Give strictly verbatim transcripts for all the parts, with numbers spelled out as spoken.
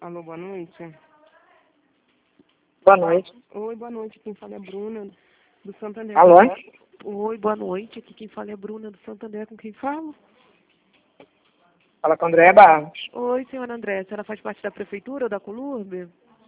Alô, boa noite. Boa noite. Oi, boa noite. Quem fala é a Bruna, do Santander. Alô? Oi, boa noite. Aqui quem fala é a Bruna, do Santander. Com quem falo? Fala com a Andréa Barros. Oi, senhora André. A senhora faz parte da prefeitura ou da Colurbe?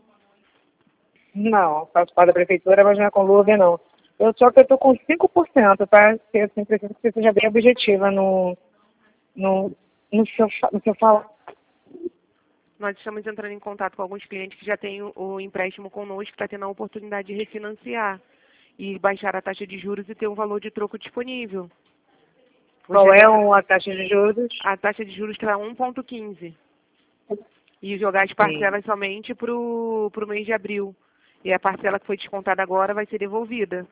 Não, faço parte da prefeitura, mas não é com Lúvia, não. Eu só que eu tô com cinco por cento, tá? Eu assim, preciso que você seja bem objetiva no, no, no, seu, fa- no seu falar. Nós estamos entrando em contato com alguns clientes que já têm o, o empréstimo conosco para ter a oportunidade de refinanciar e baixar a taxa de juros e ter um valor de troco disponível. Qual Gostaria- é um- a taxa de juros? A taxa de juros está um vírgula quinze. E jogar as parcelas somente para o mês de abril. E a parcela que foi descontada agora vai ser devolvida.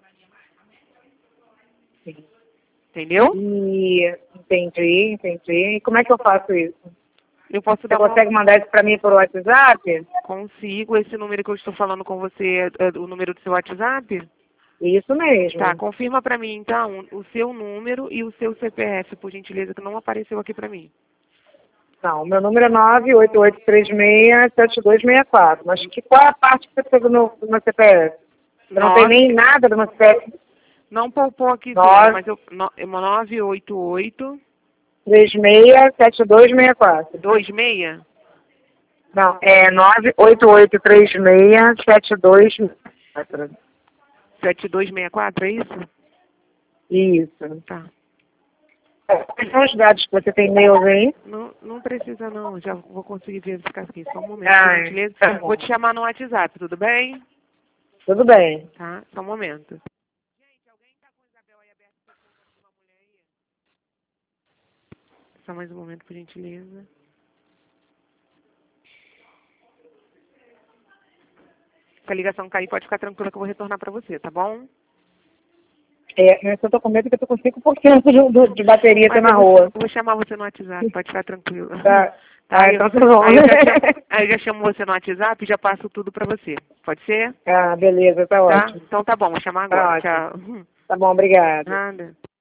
Sim. Entendeu? E entendi, entendi. E como é que eu faço isso? Eu posso Você dar uma... consegue mandar isso para mim por WhatsApp? Consigo. Esse número que eu estou falando com você é é o número do seu WhatsApp? Isso mesmo. Tá, confirma para mim, então, o seu número e o seu C P F, por gentileza, que não apareceu aqui para mim. Não, o meu número é nove oito oito três seis sete dois seis quatro. Mas que, qual é a parte que você pegou no meu, do meu C P F? Eu não tenho Nove- nem nada do meu C P F. Não poupou aqui, Nove. senhora, mas eu... no- é nove oito oito três seis sete dois seis quatro. dois seis. Não, é nove oito oito três seis sete dois seis quatro. sete dois seis quatro, é isso? Isso. Tá. Quais são os dados que você tem meus aí? Não, não precisa não, já vou conseguir verificar aqui. Só um momento, Ah, por gentileza. tá bom. Vou te chamar no WhatsApp, tudo bem? Tudo bem. Tá, só um momento. Só mais um momento, por gentileza. Se a ligação cair, pode ficar tranquila que eu vou retornar para você, tá bom? É, eu só tô com medo que eu tô com cinco por cento de, de- de bateria aqui Mas na eu vou, rua. vou chamar você no WhatsApp, pode ficar tranquila. Tá. Ah, eu- então tá bom. aí, eu já chamo, aí eu já chamo você no WhatsApp e já passo tudo para você. Pode ser? Ah, beleza, tá Tá? ótimo. Então tá bom, vou chamar Tá agora. ótimo. Tchau. Tá bom, obrigada. Nada.